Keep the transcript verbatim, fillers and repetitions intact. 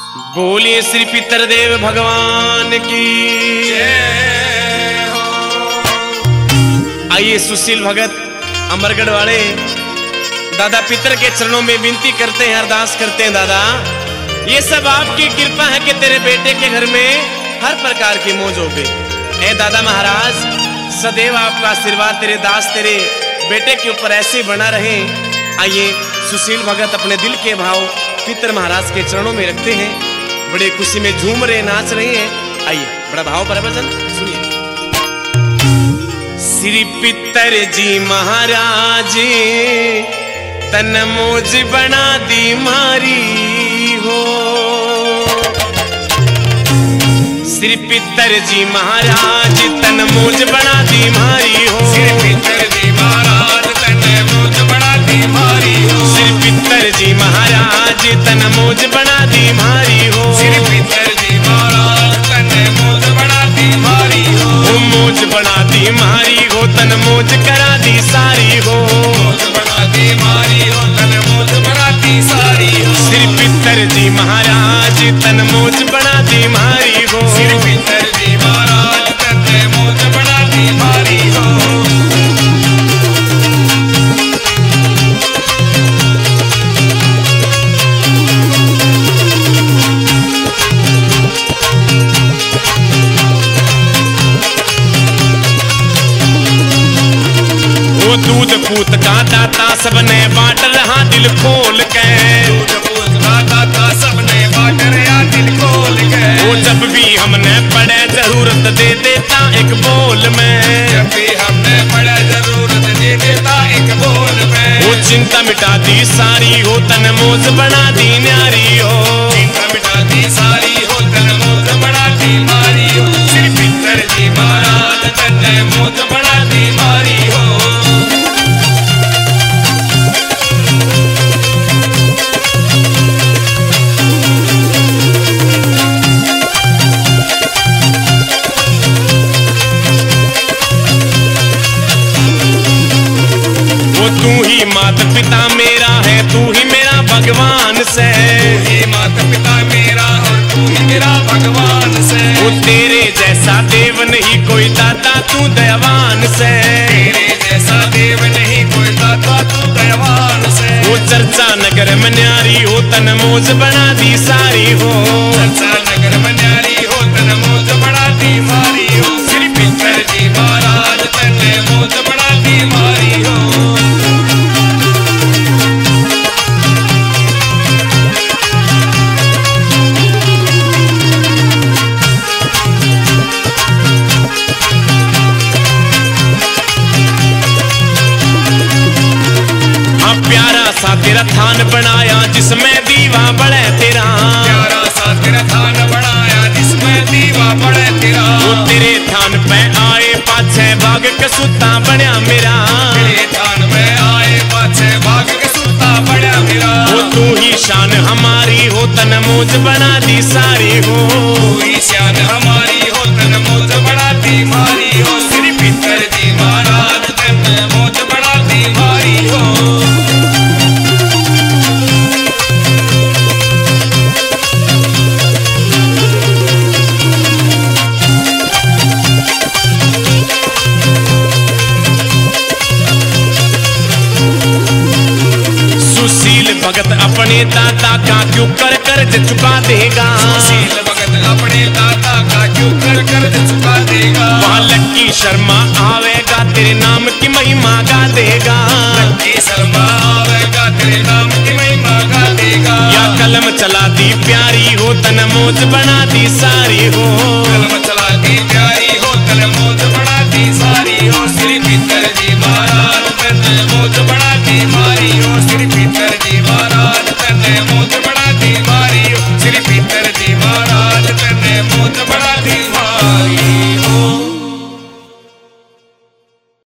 बोलिए श्री पितरदेव भगवान की जय हो। आइए सुशील भगत अमरगढ़ वाले दादा पितर के चरणों में विनती करते हैं, अरदास करते हैं। दादा ये सब आपकी कृपा है कि तेरे बेटे के घर में हर प्रकार की मौज हो गई। ए दादा महाराज सदैव आपका आशीर्वाद तेरे दास तेरे बेटे के ऊपर ऐसे बना रहे। आइए सुशील भगत अपने दिल के भाव पितर महाराज के चरणों में रखते हैं, बड़े खुशी में झूम रहे नाच रहे हैं। आइए बड़ा भाव भरा भजन सुनिए। श्री पितर जी महाराज तन मोज बना दी मारी हो। श्री पितर जी महाराज तन मोज बना दी मारी हो। श्री पितर जी महाराज तन मोज बना दी मारी हो। श्री पितर जी महाराज तन मोज बना दी मारी हो। श्री पितर जी महाराज तन मोज बना दी मारी हो। ओ मोज बना दी मारी हो तन मोज करा दी सारी हो। मोज बना दी मारी हो तन मोज बना दी सारी हो। श्री पितर जी महाराज तन मोज बना दी मारी हो। श्री पितर जी महाराज तन मोज बना दी मारी हो। दूध पूत का दाता सबने बांट रहा दिल खोल के। दूध पूत का दाता सबने बांट रहा दिल खोल के। वो जब भी हमने पड़े जरूरत दे देता एक बोल में। जब भी हमने पड़े जरूरत दे देता एक बोल में। वो चिंता मिटा दी सारी हो तन मोज बना दी न्यारी हो। चिंता मिटा दी सारी हो तन मोज बना दी मारी हो। श्री पितर जी महाराज तन मोज बना दी मारी हो। तू ही माता पिता मेरा है तू ही मेरा भगवान से। तू ही माता पिता मेरा और तू ही मेरा भगवान से। वो तेरे जैसा देव नहीं कोई दाता तू दयावान से। तेरे जैसा देव नहीं कोई दाता तू दयावान से। वो चर्चा नगर में न्यारी हो तन मोज बना दी सारी हो। चर्चा नगर में न्यारी हो तन मोज बना दी मारी हो। श्री पितर जी महाराज तन मोज बना दी मारी हो। सा तेरा थान बनाया जिसमें दीवा बड़े तेरा। प्यारा सा तेरा थान बनाया जिसमें दीवा बड़े तेरा। वो तेरे थान पे आए पाछे भाग के सुता बड़ा मेरा। तेरे थान में आए पाछे भाग के सुता बड़ा मेरा। वो तू ही शान हमारी हो तन मोज बना दी सारी हो। तू ही शान हमारी हो तन मोज बना दी मारी हो। श्री पितर जी महाराज तन मोज बना दी मारी हो। भगत अपने दादा का क्यों कर कर्ज चुका देगा। सुशील भगत अपने दादा का क्यों कर कर्ज चुका देगा। वहाँ लक्की शर्मा आवेगा तेरे नाम की महिमा गा देगा। लक्की शर्मा आवेगा तेरे नाम की महिमा गा देगा। या कलम चला दी प्यारी हो तन मोज बना दी सारी हो।